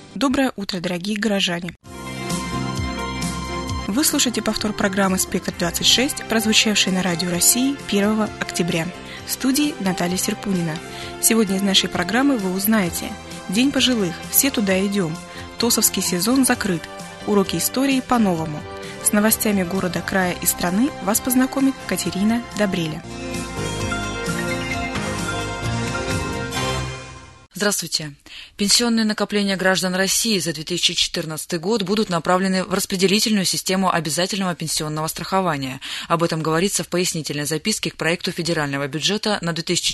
Доброе утро, дорогие горожане! Вы слушаете повтор программы «Спектр-26», прозвучавшей на Радио России 1 октября. В студии Наталья Серпунина. Сегодня из нашей программы вы узнаете: День пожилых, все туда идем, ТОСовский сезон закрыт, уроки истории по-новому. С новостями города, края и страны вас познакомит Катерина Добреля. Здравствуйте. Пенсионные накопления граждан России за 2014 год будут направлены в распределительную систему обязательного пенсионного страхования. Об этом говорится в пояснительной записке к проекту федерального бюджета на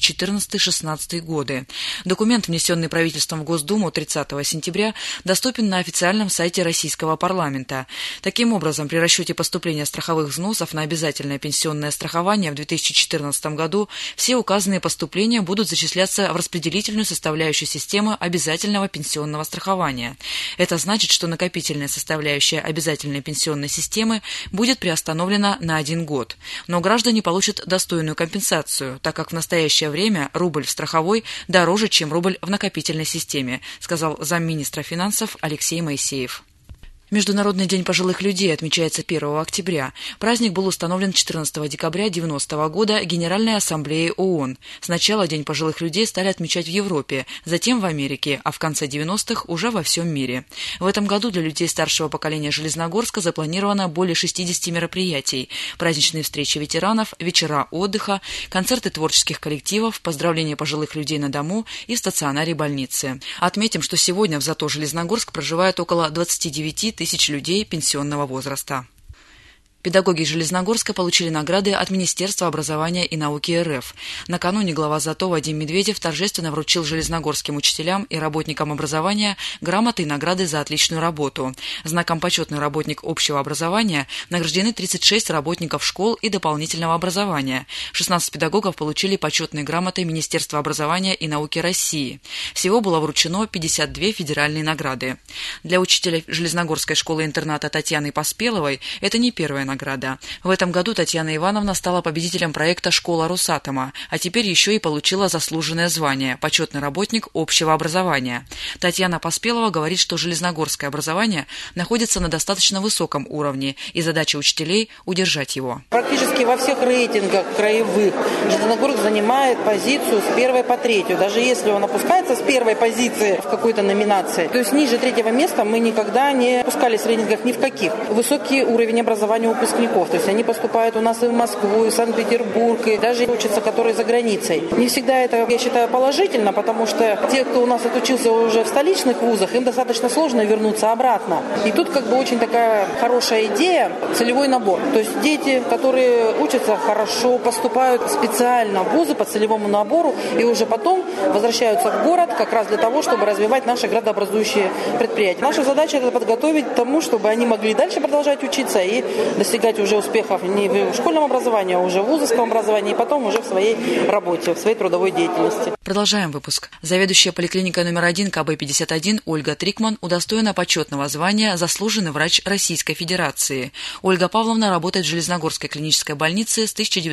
2014-2016 годы. Документ, внесенный правительством в Госдуму 30 сентября, доступен на официальном сайте российского парламента. Таким образом, при расчете поступления страховых взносов на обязательное пенсионное страхование в 2014 году все указанные поступления будут зачисляться в распределительную составляющую системы обязательного пенсионного страхования. Это значит, что накопительная составляющая обязательной пенсионной системы будет приостановлена на 1 год. Но граждане получат достойную компенсацию, так как в настоящее время рубль в страховой дороже, чем рубль в накопительной системе, сказал замминистра финансов Алексей Моисеев. Международный день пожилых людей отмечается 1 октября. Праздник был установлен 14 декабря 1990 года Генеральной Ассамблеей ООН. Сначала День пожилых людей стали отмечать в Европе, затем в Америке, а в конце 90-х уже во всем мире. В этом году для людей старшего поколения Железногорска запланировано более 60 мероприятий: праздничные встречи ветеранов, вечера отдыха, концерты творческих коллективов, поздравления пожилых людей на дому и в стационаре больницы. Отметим, что сегодня в ЗАТО Железногорск проживает около 29 тысяч людей пенсионного возраста. Педагоги Железногорска получили награды от Министерства образования и науки РФ. Накануне глава ЗАТО Вадим Медведев торжественно вручил железногорским учителям и работникам образования грамоты и награды за отличную работу. Знаком «Почетный работник общего образования» награждены 36 работников школ и дополнительного образования. 16 педагогов получили почетные грамоты Министерства образования и науки России. Всего было вручено 52 федеральные награды. Для учителя Железногорской школы-интерната Татьяны Поспеловой это не первая награда. В этом году Татьяна Ивановна стала победителем проекта «Школа Росатома», а теперь еще и получила заслуженное звание «Почетный работник общего образования». Татьяна Поспелова говорит, что железногорское образование находится на достаточно высоком уровне, и задача учителей – удержать его. Практически во всех рейтингах краевых Железногорск занимает позицию с 1 по 3. Даже если он опускается с 1 позиции в какой-то номинации, то есть ниже 3 места мы никогда не опускались в рейтингах ни в каких. Высокий уровень образования у выпускников, то есть они поступают у нас и в Москву, и в Санкт-Петербург, и даже учатся, которые за границей. Не всегда это, я считаю, положительно, потому что те, кто у нас отучился уже в столичных вузах, им достаточно сложно вернуться обратно. И тут очень такая хорошая идея, целевой набор. То есть дети, которые учатся хорошо, поступают специально в вузы по целевому набору и уже потом возвращаются в город как раз для того, чтобы развивать наши градообразующие предприятия. Наша задача – это подготовить к тому, чтобы они могли дальше продолжать учиться и достигать уже успехов не в школьном образовании, а уже в вузовском образовании, и потом уже в своей работе, в своей трудовой деятельности. Продолжаем выпуск. Заведующая поликлиникой номер 1 КБ-51 Ольга Трикман удостоена почетного звания «Заслуженный врач Российской Федерации». Ольга Павловна работает в Железногорской клинической больнице с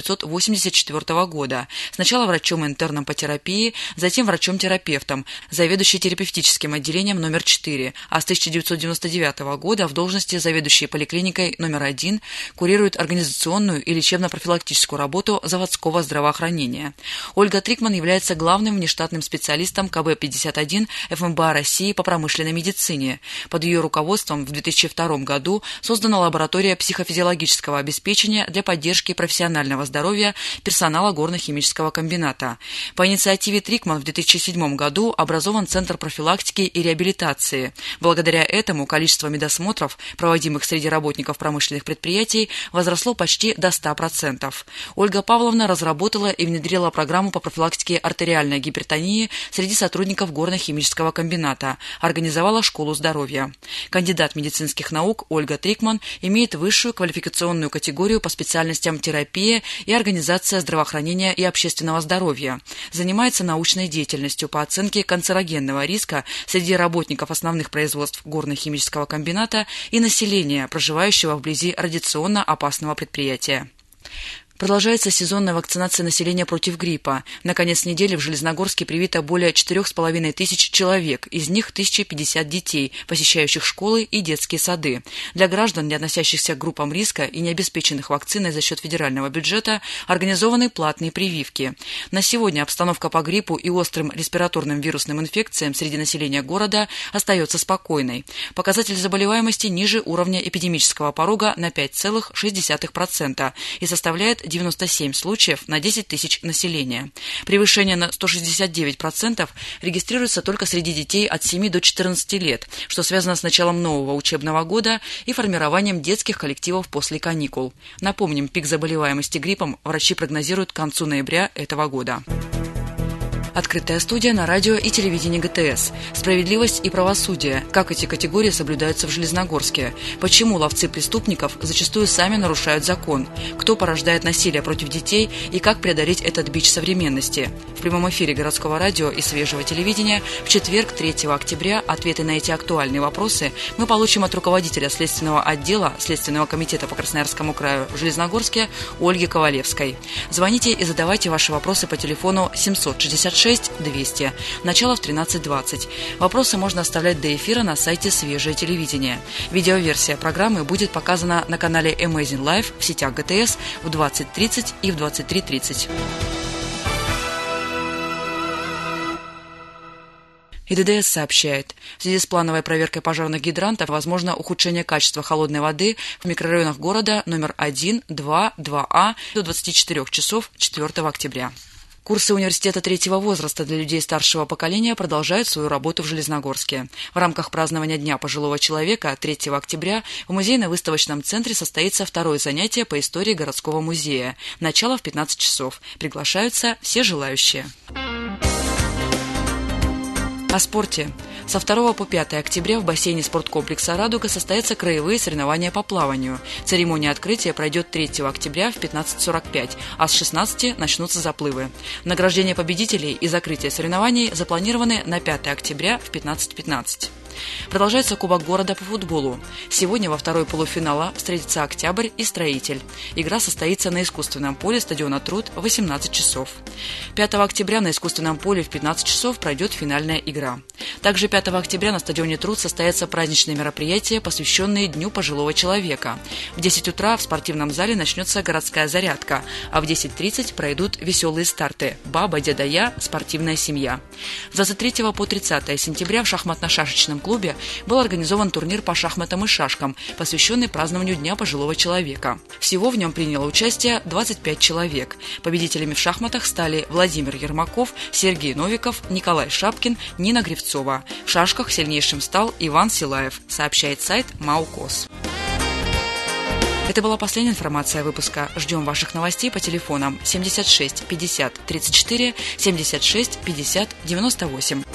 1984 года. Сначала врачом-интерном по терапии, затем врачом-терапевтом, заведующей терапевтическим отделением номер 4, а с 1999 года в должности заведующей поликлиникой номер 1 курирует организационную и лечебно-профилактическую работу заводского здравоохранения. Ольга Трикман является главным внештатным специалистом КБ-51 ФМБА России по промышленной медицине. Под ее руководством в 2002 году создана лаборатория психофизиологического обеспечения для поддержки профессионального здоровья персонала горно-химического комбината. По инициативе Трикман в 2007 году образован Центр профилактики и реабилитации. Благодаря этому количество медосмотров, проводимых среди работников промышленных предприятий, возросло почти до 100%. Ольга Павловна разработала и внедрила программу по профилактике артериальной гипертонии среди сотрудников горно-химического комбината, организовала школу здоровья. Кандидат медицинских наук Ольга Трикман имеет высшую квалификационную категорию по специальностям терапия и организация здравоохранения и общественного здоровья. Занимается научной деятельностью по оценке канцерогенного риска среди работников основных производств горно-химического комбината и населения, проживающего вблизи радиационно опасного предприятия. Продолжается сезонная вакцинация населения против гриппа. На конец недели в Железногорске привито более 4,5 тысяч человек, из них 1050 детей, посещающих школы и детские сады. Для граждан, не относящихся к группам риска и не обеспеченных вакциной за счет федерального бюджета, организованы платные прививки. На сегодня обстановка по гриппу и острым респираторным вирусным инфекциям среди населения города остается спокойной. Показатель заболеваемости ниже уровня эпидемического порога на 5,6% и составляет 97 случаев на 10 тысяч населения. Превышение на 169% регистрируется только среди детей от 7 до 14 лет, что связано с началом нового учебного года и формированием детских коллективов после каникул. Напомним, пик заболеваемости гриппом врачи прогнозируют к концу ноября этого года. Открытая студия на радио и телевидении ГТС. Справедливость и правосудие. Как эти категории соблюдаются в Железногорске? Почему ловцы преступников зачастую сами нарушают закон? Кто порождает насилие против детей и как преодолеть этот бич современности? В прямом эфире городского радио и свежего телевидения в четверг, 3 октября, ответы на эти актуальные вопросы мы получим от руководителя Следственного отдела Следственного комитета по Красноярскому краю в Железногорске Ольги Ковалевской. Звоните и задавайте ваши вопросы по телефону 766 200. Начало в 13:20. Вопросы можно оставлять до эфира на сайте «Свежее телевидение». Видеоверсия программы будет показана на канале Amazing Life в сетях ГТС в 20:30 и в 23:30. И ДДС сообщает, в связи с плановой проверкой пожарных гидрантов возможно ухудшение качества холодной воды в микрорайонах города номер 1, 2, 2А до 24 часов 4 октября. Курсы университета третьего возраста для людей старшего поколения продолжают свою работу в Железногорске. В рамках празднования Дня пожилого человека 3 октября в музейно-выставочном центре состоится второе занятие по истории городского музея. Начало в 15 часов. Приглашаются все желающие. О спорте. Со 2 по 5 октября в бассейне спорткомплекса «Радуга» состоятся краевые соревнования по плаванию. Церемония открытия пройдет 3 октября в 15:45, а с 16 начнутся заплывы. Награждение победителей и закрытие соревнований запланированы на 5 октября в 15:15. Продолжается Кубок города по футболу. Сегодня во второй полуфинала встретятся «Октябрь» и «Строитель». Игра состоится на искусственном поле стадиона «Труд» в 18 часов. 5 октября на искусственном поле в 15 часов пройдет финальная игра. Также 5 октября на стадионе «Труд» состоятся праздничные мероприятия, посвященные Дню пожилого человека. В 10 утра в спортивном зале начнется городская зарядка, а в 10:30 пройдут веселые старты «Баба, деда, я. Спортивная семья». С 23 по 30 сентября в шахматно-шашечном клубе был организован турнир по шахматам и шашкам, посвященный празднованию Дня пожилого человека. Всего в нем приняло участие 25 человек. Победителями в шахматах стали Владимир Ермаков, Сергей Новиков, Николай Шапкин, Нина Гривцова. В шашках сильнейшим стал Иван Силаев, сообщает сайт МАУКОС. Это была последняя информация выпуска. Ждем ваших новостей по телефонам 76 50 34 76 50 98.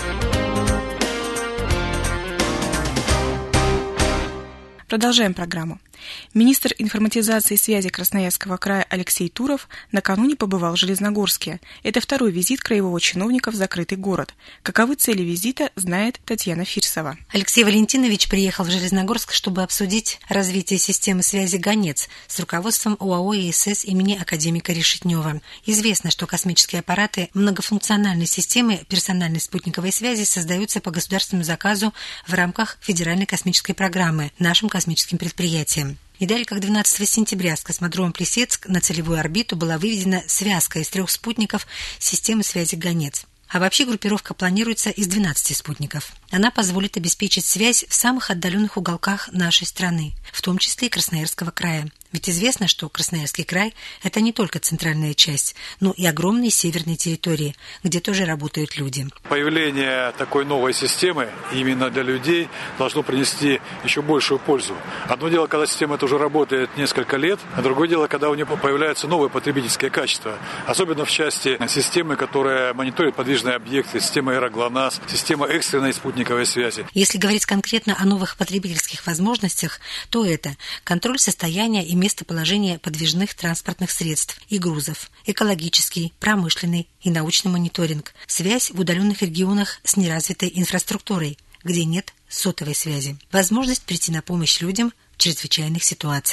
Продолжаем программу. Министр информатизации и связи Красноярского края Алексей Туров накануне побывал в Железногорске. Это второй визит краевого чиновника в закрытый город. Каковы цели визита, знает Татьяна Фирсова. Алексей Валентинович приехал в Железногорск, чтобы обсудить развитие системы связи «Ганец» с руководством ОАО ИСС имени академика Решетнева. Известно, что космические аппараты многофункциональной системы персональной спутниковой связи создаются по государственному заказу в рамках Федеральной космической программы нашим космическим предприятием. Не далее, как 12 сентября с космодрома Плесецк на целевую орбиту была выведена связка из 3 спутников системы связи «Ганец». А вообще группировка планируется из 12 спутников. Она позволит обеспечить связь в самых отдаленных уголках нашей страны, в том числе и Красноярского края. Ведь известно, что Красноярский край – это не только центральная часть, но и огромные северные территории, где тоже работают люди. Появление такой новой системы именно для людей должно принести еще большую пользу. Одно дело, когда система эта уже работает несколько лет, а другое дело, когда у нее появляются новые потребительские качества. Особенно в части системы, которая мониторит подвижные объекты, система аэроглонасс, система экстренной спутниковой связи. Если говорить конкретно о новых потребительских возможностях, то это контроль состояния и местоположения подвижных транспортных средств и грузов, экологический, промышленный и научный мониторинг, связь в удаленных регионах с неразвитой инфраструктурой, где нет сотовой связи, возможность прийти на помощь людям в чрезвычайных ситуациях.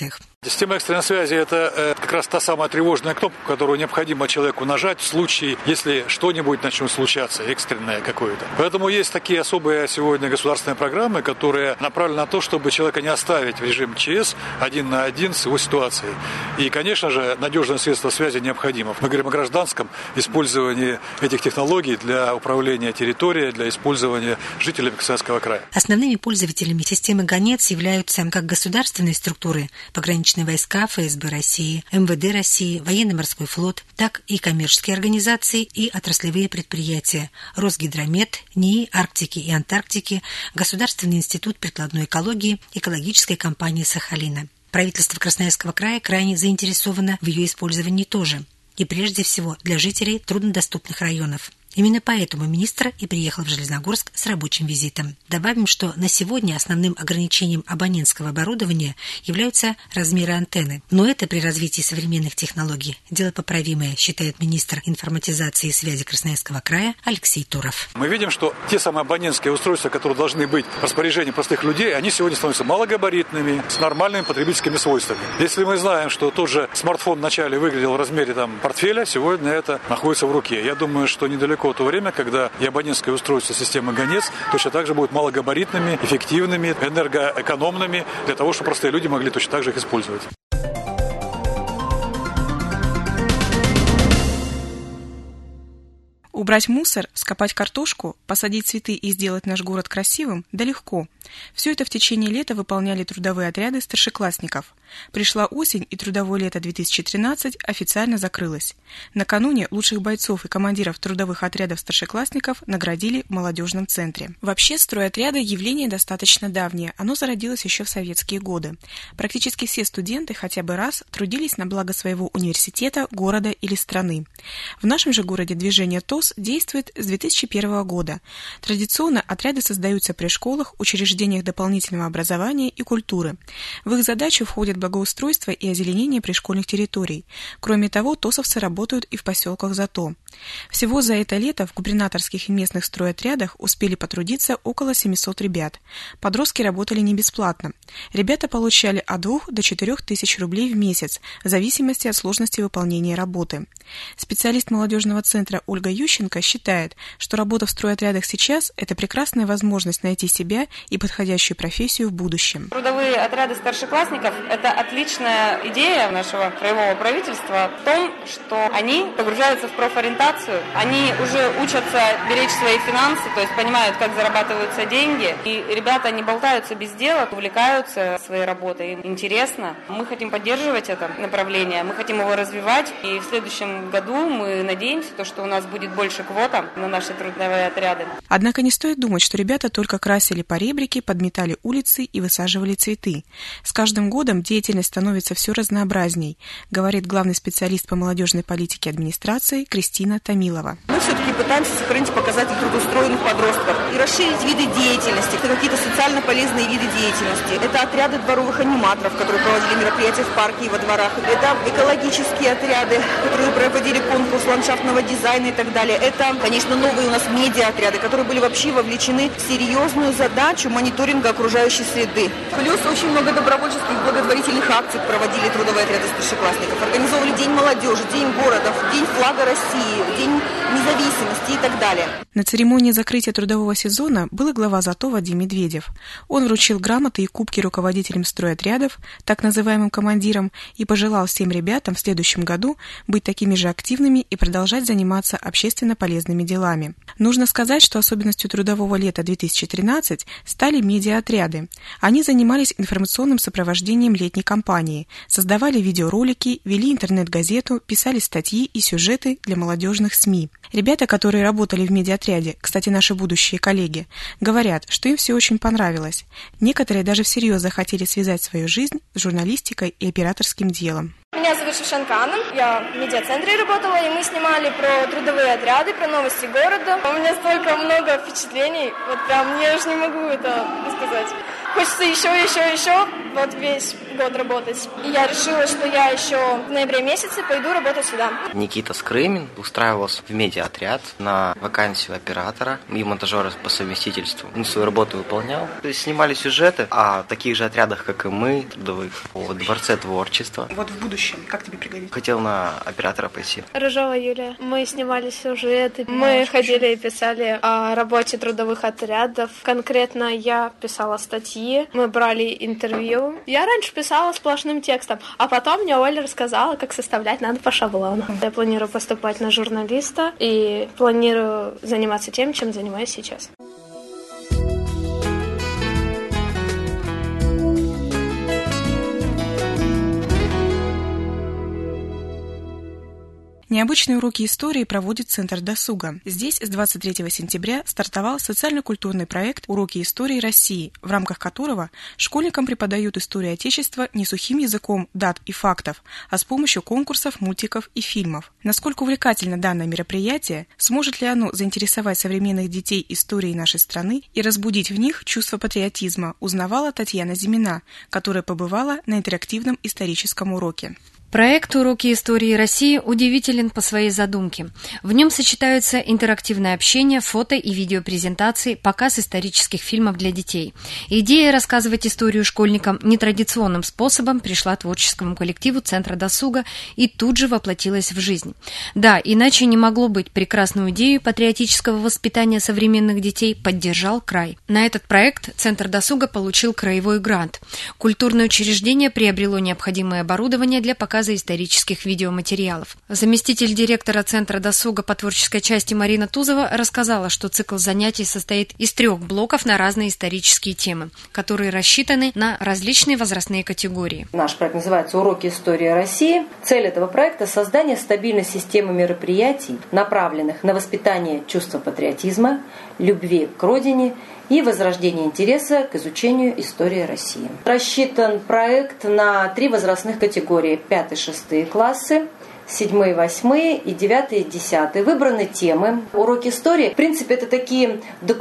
Система экстренной связи – это как раз та самая тревожная кнопка, которую необходимо человеку нажать в случае, если что-нибудь начнет случаться, экстренное какое-то. Поэтому есть такие особые сегодня государственные программы, которые направлены на то, чтобы человека не оставить в режим ЧС один на один с его ситуацией. И, конечно же, надежное средство связи необходимо. Мы говорим о гражданском использовании этих технологий для управления территорией, для использования жителями Красноярского края. Основными пользователями системы «Гонец» являются как государственные структуры, пограничные войска, ФСБ России, МВД России, военно-морской флот, так и коммерческие организации и отраслевые предприятия, Росгидромет, НИИ Арктики и Антарктики, Государственный институт прикладной экологии, экологическая компания Сахалина. Правительство Красноярского края крайне заинтересовано в ее использовании тоже, и прежде всего для жителей труднодоступных районов. Именно поэтому министр и приехал в Железногорск с рабочим визитом. Добавим, что на сегодня основным ограничением абонентского оборудования являются размеры антенны. Но это при развитии современных технологий дело поправимое, считает министр информатизации и связи Красноярского края Алексей Туров. Мы видим, что те самые абонентские устройства, которые должны быть в распоряжении простых людей, они сегодня становятся малогабаритными, с нормальными потребительскими свойствами. Если мы знаем, что тот же смартфон вначале выглядел в размере портфеля, сегодня это находится в руке. Я думаю, что недалеко то время, когда и абонентское устройство системы «Гонец» точно так же будут малогабаритными, эффективными, энергоэкономными, для того, чтобы простые люди могли точно так же их использовать. Убрать мусор, вскопать картошку, посадить цветы и сделать наш город красивым – да легко. Все это в течение лета выполняли трудовые отряды старшеклассников. Пришла осень, и трудовое лето 2013 официально закрылось. Накануне лучших бойцов и командиров трудовых отрядов старшеклассников наградили в молодежном центре. Вообще, стройотряды – явление достаточно давнее, оно зародилось еще в советские годы. Практически все студенты хотя бы раз трудились на благо своего университета, города или страны. В нашем же городе движение ТОС действует с 2001 года. Традиционно отряды создаются при школах, учреждениях дополнительного образования и культуры. В их задачу входит благоустройство и озеленение пришкольных территорий. Кроме того, тосовцы работают и в поселках ЗАТО. Всего за это лето в губернаторских и местных стройотрядах успели потрудиться около 700 ребят. Подростки работали не бесплатно. Ребята получали от 2 до 4 тысяч рублей в месяц, в зависимости от сложности выполнения работы. Специалист молодежного центра Ольга Ющенко считает, что работа в стройотрядах сейчас – это прекрасная возможность найти себя и подходящую профессию в будущем. Трудовые отряды старшеклассников – это отличная идея нашего краевого правительства в том, что они погружаются в профориентацию, они уже учатся беречь свои финансы, то есть понимают, как зарабатываются деньги, и ребята не болтаются без дела, увлекаются своей работой, им интересно. Мы хотим поддерживать это направление, мы хотим его развивать, и в следующем году мы надеемся, что у нас будет больше квота на наши трудовые отряды. Однако не стоит думать, что ребята только красили поребрики, подметали улицы и высаживали цветы. С каждым годом деятельность становится все разнообразней, говорит главный специалист по молодежной политике администрации Кристина Томилова. Мы все-таки пытаемся сохранить показатель трудоустроенных подростков и расширить виды деятельности, какие-то социально полезные виды деятельности. Это отряды дворовых аниматоров, которые проводили мероприятия в парке и во дворах. Это экологические отряды, которые проводили конкурс ландшафтного дизайна и так далее. Это, конечно, новые у нас медиа-отряды, которые были вообще вовлечены в серьезную задачу мониторинга окружающей среды. Плюс очень много добровольческих благотворительных акций проводили трудовые отряды старшеклассников. Организовывали День молодежи, День городов, День флага России, День независимости и так далее. На церемонии закрытия трудового сезона был и глава ЗАТО Вадим Медведев. Он вручил грамоты и кубки руководителям стройотрядов, так называемым командирам, и пожелал всем ребятам в следующем году быть такими же активными и продолжать заниматься общественно полезными делами. Нужно сказать, что особенностью трудового лета 2013 стали медиа-отряды. Они занимались информационным сопровождением летней кампании, создавали видеоролики, вели интернет-газету, писали статьи и сюжеты для молодежных СМИ. Ребята, которые работали в медиаотряде, кстати, наши будущие коллеги, говорят, что им все очень понравилось. Некоторые даже всерьез захотели связать свою жизнь с журналистикой и операторским делом. Меня зовут Шевченко Анна, я в медиацентре работала, и мы снимали про трудовые отряды, про новости города. У меня столько много впечатлений, вот прям я уж не могу это сказать. хочется еще, вот весь год работать. И я решила, что я еще в ноябре месяце пойду работать сюда. Никита Скрымин устраивался в медиаотряд на вакансию оператора и монтажера по совместительству. Свою работу выполнял. То есть снимали сюжеты о таких же отрядах, как и мы, трудовых, по Дворце творчества. Вот в будущем, как тебе пригодится? Хотел на оператора пойти. Рыжова Юлия. Мы снимали сюжеты. Мы ходили и писали о работе трудовых отрядов. Конкретно я писала статьи. Мы брали интервью. Я раньше писала сплошным текстом, а потом мне Оля рассказала, как составлять надо по шаблону. Я планирую поступать на журналиста и планирую заниматься тем, чем занимаюсь сейчас. Необычные уроки истории проводит Центр досуга. Здесь с 23 сентября стартовал социально-культурный проект «Уроки истории России», в рамках которого школьникам преподают историю Отечества не сухим языком дат и фактов, а с помощью конкурсов, мультиков и фильмов. Насколько увлекательно данное мероприятие, сможет ли оно заинтересовать современных детей историей нашей страны и разбудить в них чувство патриотизма, узнавала Татьяна Зимина, которая побывала на интерактивном историческом уроке. Проект «Уроки истории России» удивителен по своей задумке. В нем сочетаются интерактивное общение, фото и видеопрезентации, показ исторических фильмов для детей. Идея рассказывать историю школьникам нетрадиционным способом пришла творческому коллективу Центра досуга и тут же воплотилась в жизнь. Да, иначе не могло быть, прекрасную идею патриотического воспитания современных детей поддержал край. На этот проект Центр досуга получил краевой грант. Культурное учреждение приобрело необходимое оборудование для показа исторических видеоматериалов. Заместитель директора Центра досуга по творческой части Марина Тузова рассказала, что цикл занятий состоит из 3 блоков на разные исторические темы, которые рассчитаны на различные возрастные категории. Наш проект называется «Уроки истории России». Цель этого проекта – создание стабильной системы мероприятий, направленных на воспитание чувства патриотизма, любви к родине и возрождение интереса к изучению истории России. Рассчитан проект на 3 возрастных категории: 5-6 классы, 7, 8 и 9, 10. Выбраны темы. Уроки истории, в принципе, это такие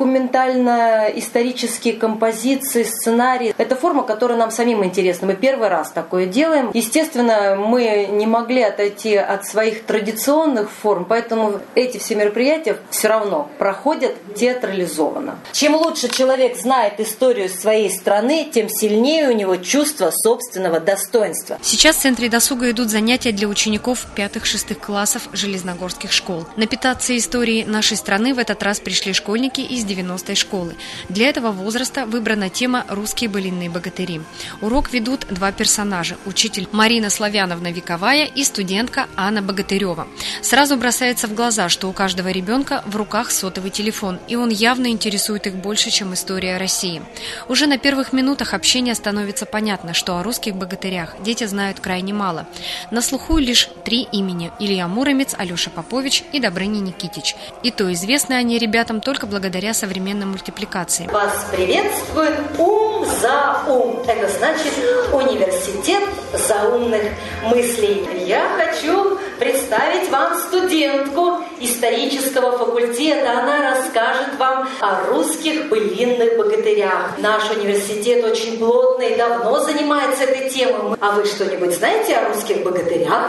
документально-исторические композиции, сценарии. Это форма, которая нам самим интересна. Мы первый раз такое делаем. Естественно, мы не могли отойти от своих традиционных форм, поэтому эти все мероприятия все равно проходят театрализованно. Чем лучше человек знает историю своей страны, тем сильнее у него чувство собственного достоинства. Сейчас в Центре досуга идут занятия для учеников 5-6 классов железногорских школ. Напитаться историей нашей страны в этот раз пришли школьники из 90-й школы. Для этого возраста выбрана тема «Русские былинные богатыри». Урок ведут 2 персонажа – учитель Марина Славяновна Вековая и студентка Анна Богатырева. Сразу бросается в глаза, что у каждого ребенка в руках сотовый телефон, и он явно интересует их больше, чем история России. Уже на первых минутах общения становится понятно, что о русских богатырях дети знают крайне мало. На слуху лишь 3 имени – Илья Муромец, Алеша Попович и Добрыня Никитич. И то известны они ребятам только благодаря современной мультипликации. Вас приветствует ум за ум. Это значит университет заумных мыслей. Я хочу представить вам студентку исторического факультета. Она расскажет вам о русских былинных богатырях. Наш университет очень плотно и давно занимается этой темой. А вы что-нибудь знаете о русских богатырях?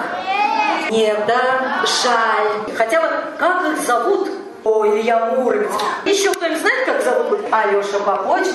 Нет, да? Жаль. Хотя вот как их зовут? Ой, Илья Муромец. Еще кто-нибудь знает, как зовут? Алеша Попович.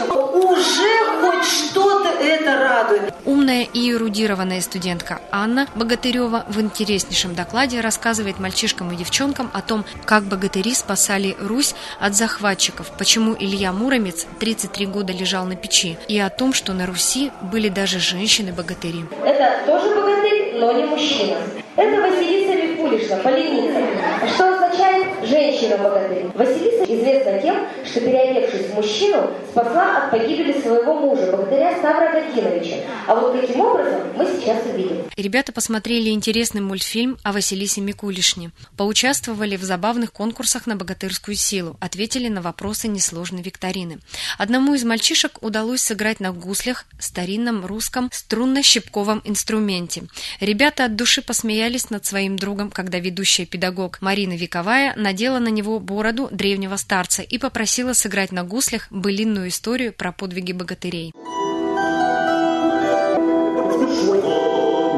Уже хоть что-то это радует. Умная и эрудированная студентка Анна Богатырева в интереснейшем докладе рассказывает мальчишкам и девчонкам о том, как богатыри спасали Русь от захватчиков, почему Илья Муромец 33 года лежал на печи, и о том, что на Руси были даже женщины-богатыри. Это тоже богатырь, но не мужчина. Это Василиса Микулишна, поляница. Что означает женщина-богатырь? Василиса известна тем, что, переодевшись в мужчину, спасла от погибели своего мужа, богатыря Ставра Гатиновича. А вот каким образом мы сейчас увидим. Ребята посмотрели интересный мультфильм о Василисе Микулишне, поучаствовали в забавных конкурсах на богатырскую силу, ответили на вопросы несложной викторины. Одному из мальчишек удалось сыграть на гуслях, старинном русском струнно-щипковом инструменте. Ребята от души посмеялись над своим другом, когда ведущая педагог Марина Вековая надела на него бороду древнего старца и попросила сыграть на гуслях былинную историю про подвиги богатырей.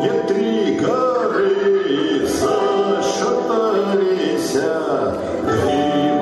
не три горы зашатались, три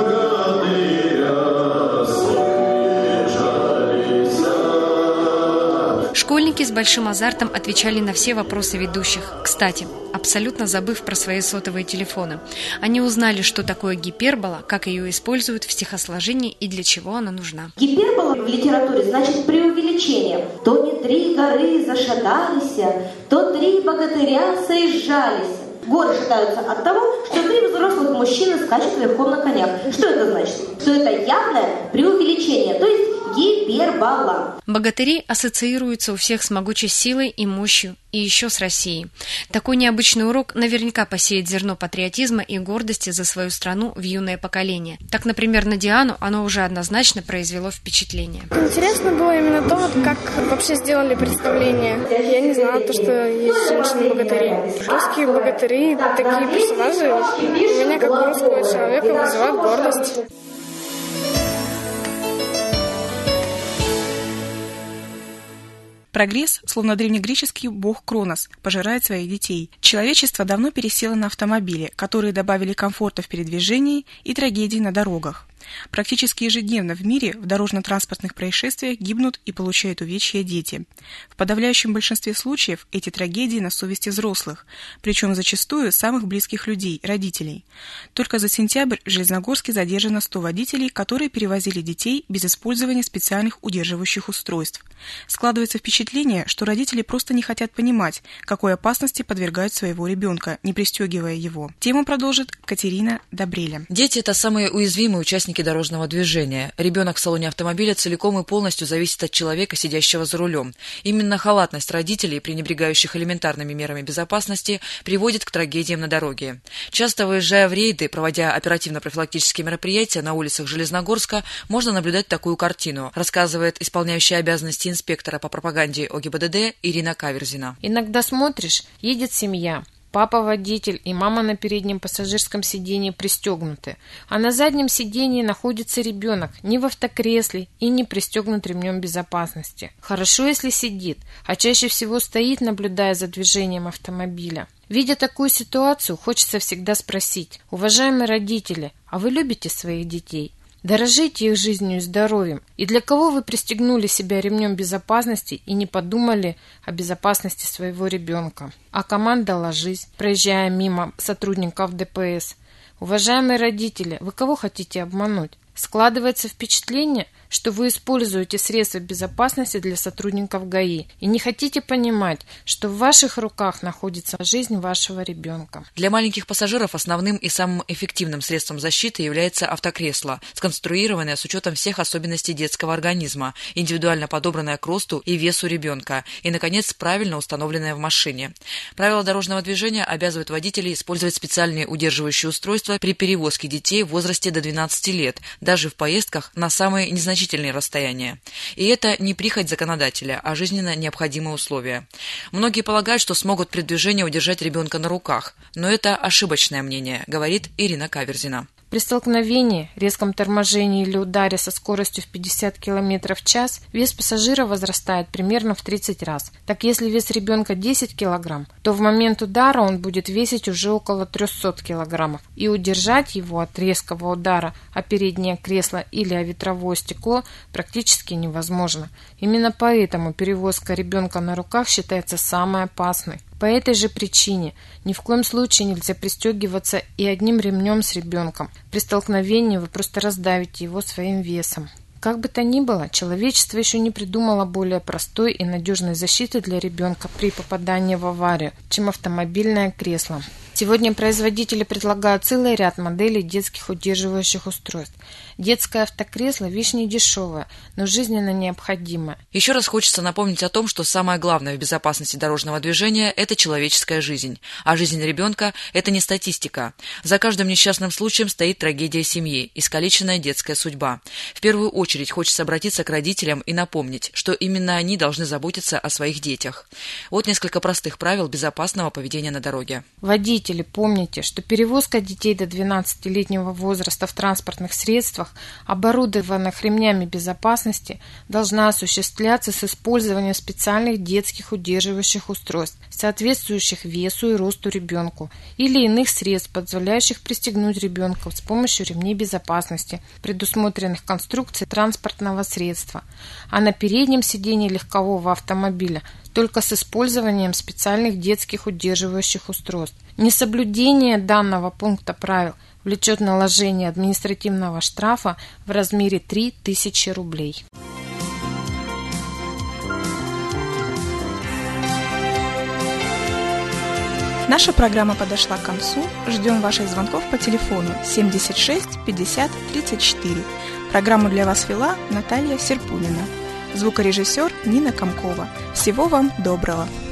богатыря слежались. Школьники с большим азартом отвечали на все вопросы ведущих. Кстати, абсолютно забыв про свои сотовые телефоны. Они узнали, что такое гипербола, как ее используют в стихосложении и для чего она нужна. Гипербола в литературе значит преувеличение. То не три горы зашатались, то три богатыря соезжались. Горы шатаются от того, что три взрослых мужчины скачут верхом на конях. Что это значит? Что это явное преувеличение, то есть гипербола. Богатыри ассоциируются у всех с могучей силой и мощью, и еще с Россией. Такой необычный урок наверняка посеет зерно патриотизма и гордости за свою страну в юное поколение. Так, например, на Диану оно уже однозначно произвело впечатление. Интересно было именно то, вот как вообще сделали представление. Я не знала, то, что есть женщины-богатыри. Русские богатыри, такие персонажи, меня как русского человека вызывают гордость. Прогресс, словно древнегреческий бог Кронос, пожирает своих детей. Человечество давно пересело на автомобили, которые добавили комфорта в передвижении и трагедий на дорогах. Практически ежедневно в мире в дорожно-транспортных происшествиях гибнут и получают увечья дети. В подавляющем большинстве случаев эти трагедии на совести взрослых, причем зачастую самых близких людей, родителей. Только за сентябрь в Железногорске задержано 100 водителей, которые перевозили детей без использования специальных удерживающих устройств. Складывается впечатление, что родители просто не хотят понимать, какой опасности подвергают своего ребенка, не пристегивая его. Тему продолжит Катерина Добреля. Дети – это самые уязвимые участники дорожного движения. Ребенок в салоне автомобиля целиком и полностью зависит от человека, сидящего за рулем. Именно халатность родителей, пренебрегающих элементарными мерами безопасности, приводит к трагедиям на дороге. Часто, выезжая в рейды, проводя оперативно-профилактические мероприятия на улицах Железногорска, можно наблюдать такую картину, рассказывает исполняющая обязанности инспектора по пропаганде ОГИБДД Ирина Каверзина. Иногда смотришь, едет семья. Папа водитель и мама на переднем пассажирском сидении пристегнуты, а на заднем сидении находится ребенок, не в автокресле и не пристегнут ремнем безопасности. Хорошо, если сидит, а чаще всего стоит, наблюдая за движением автомобиля. Видя такую ситуацию, хочется всегда спросить: уважаемые родители, а вы любите своих детей? Дорожите их жизнью и здоровьем. И для кого вы пристегнули себя ремнем безопасности и не подумали о безопасности своего ребенка? А команда «Ложись», проезжая мимо сотрудников ДПС. Уважаемые родители, вы кого хотите обмануть? Складывается впечатление, что вы используете средства безопасности для сотрудников ГАИ и не хотите понимать, что в ваших руках находится жизнь вашего ребенка. Для маленьких пассажиров основным и самым эффективным средством защиты является автокресло, сконструированное с учетом всех особенностей детского организма, индивидуально подобранное к росту и весу ребенка и, наконец, правильно установленное в машине. Правила дорожного движения обязывают водителей использовать специальные удерживающие устройства при перевозке детей в возрасте до 12 лет, даже в поездках на самые незначительные расстояния. И это не прихоть законодателя, а жизненно необходимые условия. Многие полагают, что смогут при движении удержать ребенка на руках, но это ошибочное мнение, говорит Ирина Каверзина. При столкновении, резком торможении или ударе со скоростью в 50 км в час вес пассажира возрастает примерно в 30 раз. Так если вес ребенка 10 кг, то в момент удара он будет весить уже около 300 кг. И удержать его от резкого удара о переднее кресло или о ветровое стекло практически невозможно. Именно поэтому перевозка ребенка на руках считается самой опасной. По этой же причине ни в коем случае нельзя пристегиваться и одним ремнем с ребенком. При столкновении вы просто раздавите его своим весом. Как бы то ни было, человечество еще не придумало более простой и надежной защиты для ребенка при попадании в аварию, чем автомобильное кресло. Сегодня производители предлагают целый ряд моделей детских удерживающих устройств. Детское автокресло – вещь не дешевая, но жизненно необходимая. Еще раз хочется напомнить о том, что самое главное в безопасности дорожного движения – это человеческая жизнь. А жизнь ребенка – это не статистика. За каждым несчастным случаем стоит трагедия семьи, искалеченная детская судьба. В первую очередь хочется обратиться к родителям и напомнить, что именно они должны заботиться о своих детях. Вот несколько простых правил безопасного поведения на дороге. Водители, помните, что перевозка детей до 12-летнего возраста в транспортных средствах парках, оборудованных ремнями безопасности, должна осуществляться с использованием специальных детских удерживающих устройств, соответствующих весу и росту ребенку, или иных средств, позволяющих пристегнуть ребенка с помощью ремней безопасности, предусмотренных конструкцией транспортного средства, а на переднем сидении легкового автомобиля только с использованием специальных детских удерживающих устройств. Несоблюдение данного пункта правил влечет наложение административного штрафа в размере 3000 рублей. Наша программа подошла к концу. Ждем ваших звонков по телефону 76 50 34. Программу для вас вела Наталья Серпунина. Звукорежиссер Нина Комкова. Всего вам доброго!